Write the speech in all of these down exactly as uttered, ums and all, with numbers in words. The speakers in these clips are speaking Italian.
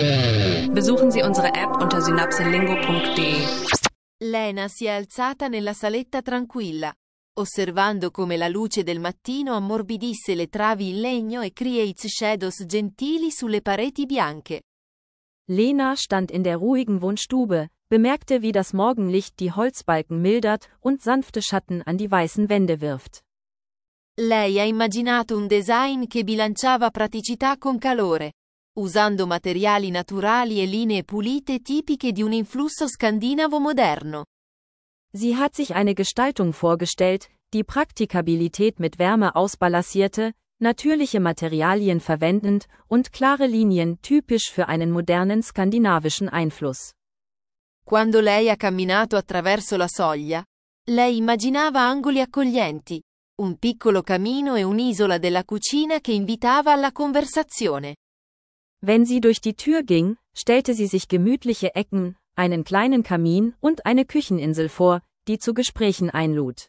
Besuchen Sie unsere App unter synapselingo punto de. Lena si è alzata nella saletta tranquilla, osservando come la luce del mattino ammorbidisse le travi in legno e creates shadows gentili sulle pareti bianche. Lena stand in der ruhigen Wohnstube, bemerkte, wie das Morgenlicht die Holzbalken mildert und sanfte Schatten an die weißen Wände wirft. Lei ha immaginato un design che bilanciava praticità con calore, usando materiali naturali e linee pulite tipiche di un influsso scandinavo moderno. Sie hat sich eine Gestaltung vorgestellt, die Praktikabilität mit Wärme ausbalancierte, natürliche Materialien verwendend und klare Linien typisch für einen modernen skandinavischen Einfluss. Quando lei ha camminato attraverso la soglia, lei immaginava angoli accoglienti, un piccolo camino e un'isola della cucina che invitava alla conversazione. Wenn sie durch die Tür ging, stellte sie sich gemütliche Ecken, einen kleinen Kamin und eine Kücheninsel vor, die zu Gesprächen einlud.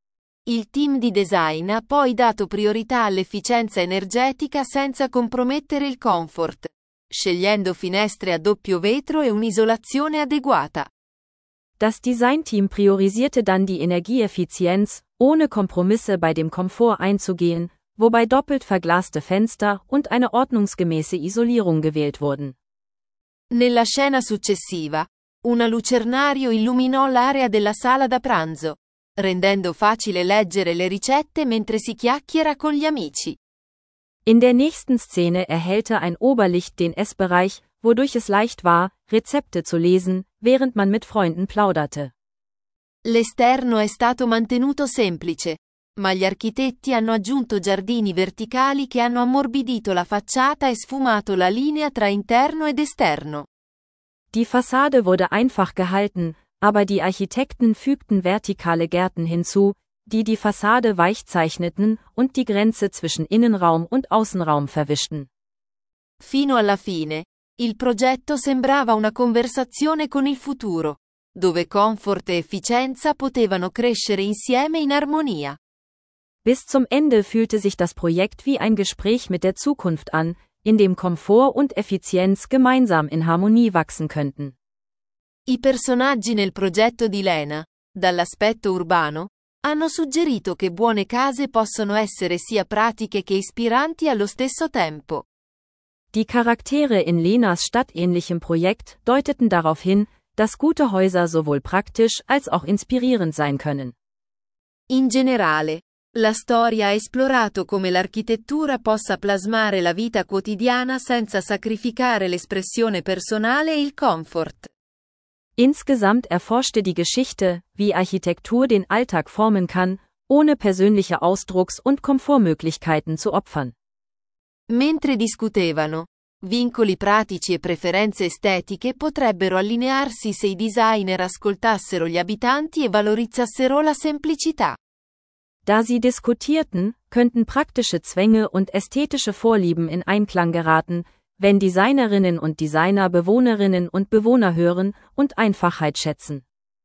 Il team di design ha poi dato priorità all'efficienza energetica senza compromettere il comfort, scegliendo finestre a doppio vetro e un'isolazione adeguata. Das Designteam priorisierte dann die Energieeffizienz, ohne Kompromisse bei dem Komfort einzugehen, wobei doppelt verglaste Fenster und eine ordnungsgemäße Isolierung gewählt wurden. Nella scena successiva, una lucernario illuminò l'area della sala da pranzo, rendendo facile leggere le ricette mentre si chiacchiera con gli amici. In der nächsten Szene erhellte ein Oberlicht den Essbereich, wodurch es leicht war, Rezepte zu lesen, während man mit Freunden plauderte. L'esterno è stato mantenuto semplice, ma gli architetti hanno aggiunto giardini verticali che hanno ammorbidito la facciata e sfumato la linea tra interno ed esterno. Die Fassade wurde einfach gehalten, aber die Architekten fügten vertikale Gärten hinzu, die die Fassade weich zeichneten und die Grenze zwischen Innenraum und Außenraum verwischten. Fino alla fine, il progetto sembrava una conversazione con il futuro, dove comfort e efficienza potevano crescere insieme in armonia. Bis zum Ende fühlte sich das Projekt wie ein Gespräch mit der Zukunft an, in dem Komfort und Effizienz gemeinsam in Harmonie wachsen könnten. I personaggi nel progetto di Lena, dall'aspetto urbano, hanno suggerito che buone case possono essere sia pratiche che ispiranti allo stesso tempo. Die Charaktere in Lenas stadtähnlichem Projekt deuteten darauf hin, dass gute Häuser sowohl praktisch als auch inspirierend sein können. In generale, la storia ha esplorato come l'architettura possa plasmare la vita quotidiana senza sacrificare l'espressione personale e il comfort. Insgesamt erforschte die Geschichte, wie Architektur den Alltag formen kann, ohne persönliche Ausdrucks- und Komfortmöglichkeiten zu opfern. Mentre discutevano, vincoli pratici e preferenze estetiche potrebbero allinearsi se i designer ascoltassero gli abitanti e valorizzassero la semplicità. Da sie diskutierten, könnten praktische Zwänge und ästhetische Vorlieben in Einklang geraten, wenn Designerinnen und Designer Bewohnerinnen und Bewohner hören und Einfachheit schätzen.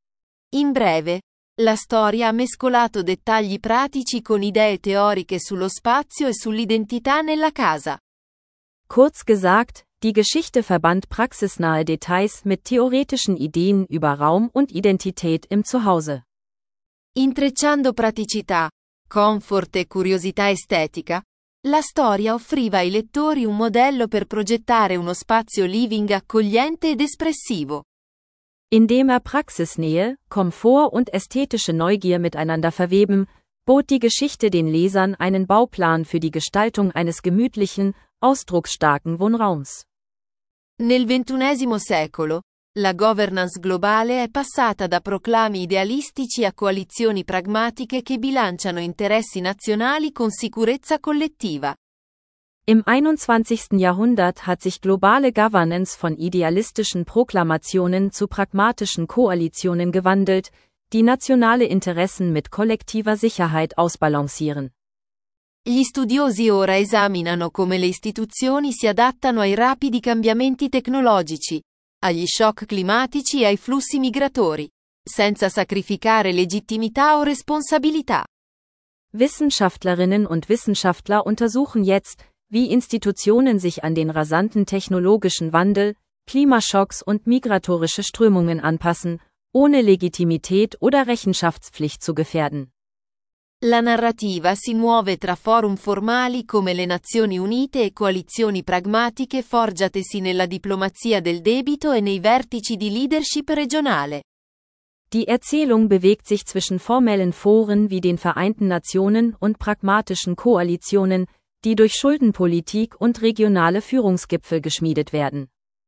In breve, la storia ha mescolato dettagli pratici con idee teoriche sullo spazio e sull'identità nella casa. Kurz gesagt, die Geschichte verband praxisnahe Details mit theoretischen Ideen über Raum und Identität im Zuhause. Intrecciando praticità, comfort e curiosità estetica, la storia offriva ai lettori un modello per progettare uno spazio living accogliente ed espressivo. Indem er Praxisnähe, Komfort und ästhetische Neugier miteinander verweben, bot die Geschichte den Lesern einen Bauplan für die Gestaltung eines gemütlichen, ausdrucksstarken Wohnraums. Nel ventunesimo secolo, la governance globale è passata da proclami idealistici a coalizioni pragmatiche che bilanciano interessi nazionali con sicurezza collettiva. Im einundzwanzigsten Jahrhundert hat sich globale Governance von idealistischen Proklamationen zu pragmatischen Koalitionen gewandelt, die nationale Interessen mit kollektiver Sicherheit ausbalancieren. Gli studiosi ora esaminano come le istituzioni si adattano ai rapidi cambiamenti tecnologici, agli shock climatici e ai flussi migratori, senza sacrificare legittimità o responsabilità. Wissenschaftlerinnen und Wissenschaftler untersuchen jetzt, wie Institutionen sich an den rasanten technologischen Wandel, Klimaschocks und migratorische Strömungen anpassen, ohne Legitimität oder Rechenschaftspflicht zu gefährden. La narrativa si muove tra forum formali come le Nazioni Unite e coalizioni pragmatiche forgiatesi nella diplomazia del debito e nei vertici di leadership regionale. Die Erzählung bewegt sich zwischen formellen Foren wie den Vereinten Nationen und pragmatischen Koalitionen, die durch Schuldenpolitik und regionale Führungsgipfel geschmiedet werden.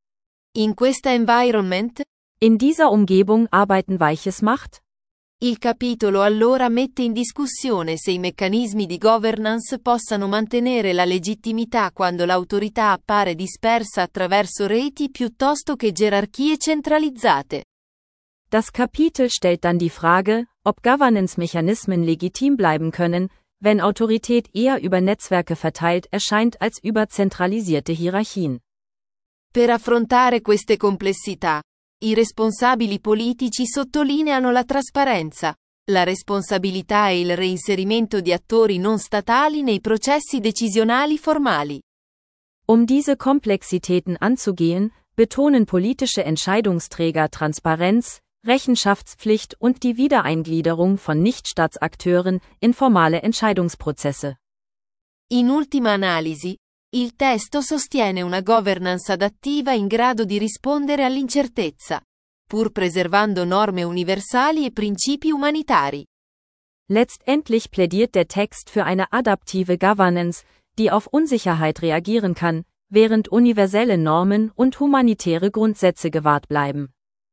In questa environment? In dieser Umgebung arbeiten Weiches Macht? Il capitolo allora mette in discussione se i meccanismi di governance possano mantenere la legittimità quando l'autorità appare dispersa attraverso reti piuttosto che gerarchie centralizzate. Das Kapitel stellt dann die Frage, ob Governance-Mechanismen legitim bleiben können, wenn Autorität eher über Netzwerke verteilt erscheint als über zentralisierte Hierarchien. Per affrontare queste complessità, i responsabili politici sottolineano la trasparenza, la responsabilità e il reinserimento di attori non statali nei processi decisionali formali. Um diese Komplexitäten anzugehen, betonen politische Entscheidungsträger Transparenz, Rechenschaftspflicht und die Wiedereingliederung von Nichtstaatsakteuren in formale Entscheidungsprozesse. In ultima analisi, il testo sostiene una governance adattiva in grado di rispondere all'incertezza, pur preservando norme universali e principi umanitari. Letztendlich plädiert der Text für eine adaptive Governance, die auf Unsicherheit reagieren kann, während universelle Normen und humanitäre Grundsätze gewahrt bleiben.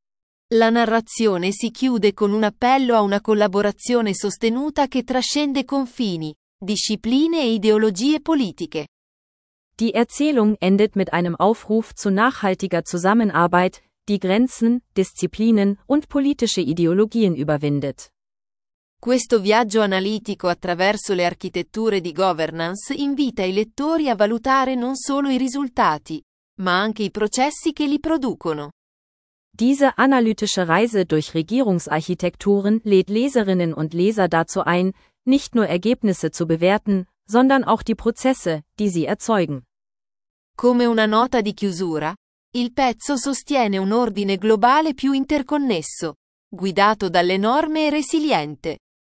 La narrazione si chiude con un appello a una collaborazione sostenuta che trascende confini, discipline e ideologie politiche. Die Erzählung endet mit einem Aufruf zu nachhaltiger Zusammenarbeit, die Grenzen, Disziplinen und politische Ideologien überwindet. Questo viaggio analitico attraverso le architetture di governance invita i lettori a valutare non solo i risultati, ma anche i processi che li producono. Diese analytische Reise durch Regierungsarchitekturen lädt Leserinnen und Leser dazu ein, nicht nur Ergebnisse zu bewerten, sondern auch die Prozesse, die sie erzeugen. Come una nota di chiusura, il pezzo sostiene un ordine globale più interconnesso, guidato dalle norme e resiliente.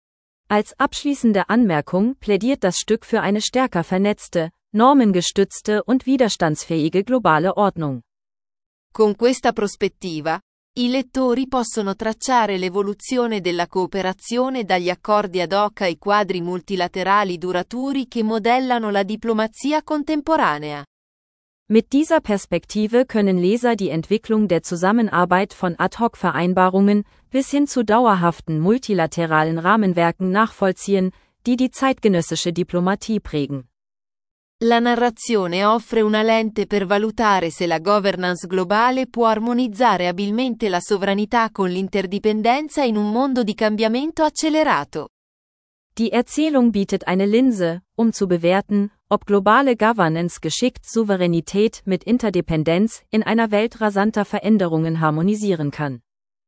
Als abschließende Anmerkung plädiert das Stück für eine stärker vernetzte, normengestützte und widerstandsfähige globale Ordnung. Con questa prospettiva, i lettori possono tracciare l'evoluzione della cooperazione dagli accordi ad hoc ai quadri multilaterali duraturi che modellano la diplomazia contemporanea. Mit dieser Perspektive können Leser die Entwicklung der Zusammenarbeit von Ad-hoc-Vereinbarungen bis hin zu dauerhaften multilateralen Rahmenwerken nachvollziehen, die die zeitgenössische Diplomatie prägen. La narrazione offre una lente per valutare se la governance globale può armonizzare abilmente la sovranità con l'interdipendenza in un mondo di cambiamento accelerato. Die Erzählung bietet eine Linse, um zu bewerten, ob globale Governance geschickt Souveränität mit Interdependenz in einer Welt rasanter Veränderungen harmonisieren kann.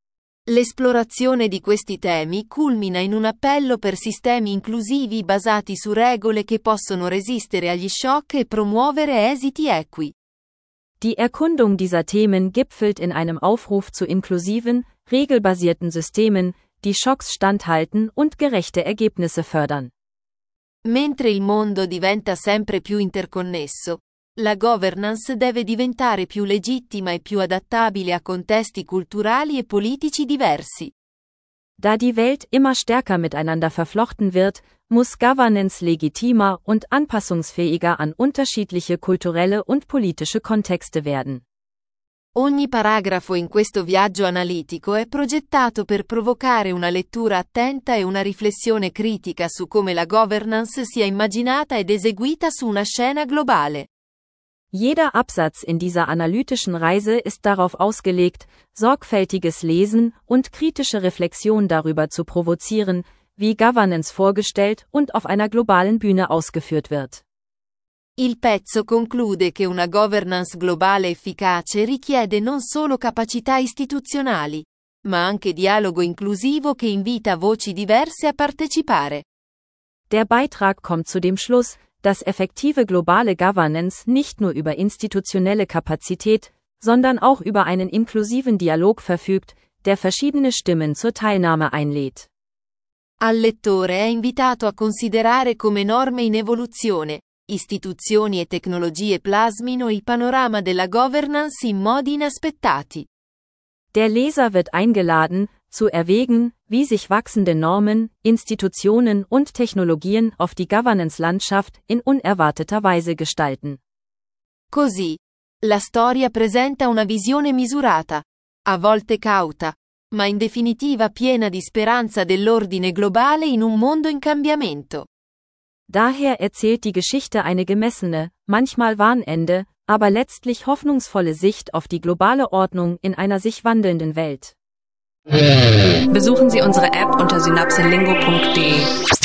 L'esplorazione di questi temi culmina in un appello per sistemi inclusivi basati su regole che possono resistere agli shock e promuovere esiti equi. Die Erkundung dieser Themen gipfelt in einem Aufruf zu inklusiven, regelbasierten Systemen, die Schocks standhalten und gerechte Ergebnisse fördern. Mentre il mondo diventa sempre più interconnesso, la governance deve diventare più legittima e più adattabile a contesti culturali e politici diversi. Da die Welt immer stärker miteinander verflochten wird, muss Governance legitimer und anpassungsfähiger an unterschiedliche kulturelle und politische Kontexte werden. Ogni paragrafo in questo viaggio analitico è progettato per provocare una lettura attenta e una riflessione critica su come la governance sia immaginata ed eseguita su una scena globale. Jeder Absatz in dieser analytischen Reise ist darauf ausgelegt, sorgfältiges Lesen und kritische Reflexion darüber zu provozieren, wie Governance vorgestellt und auf einer globalen Bühne ausgeführt wird. Il pezzo conclude che una governance globale efficace richiede non solo capacità istituzionali, ma anche dialogo inclusivo che invita voci diverse a partecipare. Der Beitrag kommt zu dem Schluss, dass effektive globale Governance nicht nur über institutionelle Kapazität, sondern auch über einen inklusiven Dialog verfügt, der verschiedene Stimmen zur Teilnahme einlädt. Al lettore è invitato a considerare come norme in evoluzione, istituzioni e tecnologie plasmino il panorama della governance in modi inaspettati. Der Leser wird eingeladen, zu erwägen, wie sich wachsende Normen, Institutionen und Technologien auf die Governance-Landschaft in unerwarteter Weise gestalten. Così, la storia presenta una visione misurata, a volte cauta, ma in definitiva piena di speranza dell'ordine globale in un mondo in cambiamento. Daher erzählt die Geschichte eine gemessene, manchmal Warnende, aber letztlich hoffnungsvolle Sicht auf die globale Ordnung in einer sich wandelnden Welt. Besuchen Sie unsere App unter synapselingo punkt de.